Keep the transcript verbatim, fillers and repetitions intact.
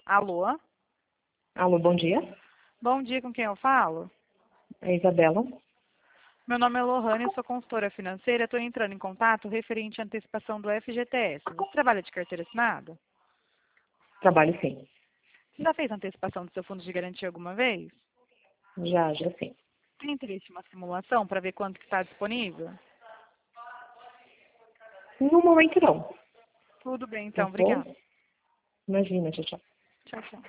Alô? Alô, bom dia. Bom dia, com quem eu falo? É Isabela. Meu nome é Lohane, eu sou consultora financeira. Estou entrando em contato referente à antecipação do F G T S. Você trabalha de carteira assinada? Trabalho sim. Você já fez antecipação do seu fundo de garantia alguma vez? Já, já sim. Tem interesse em uma simulação para ver quanto que está disponível? No momento não. Tudo bem, Tá então. bom? Obrigada. Imagina, tchau, tchau. Tchau, tchau.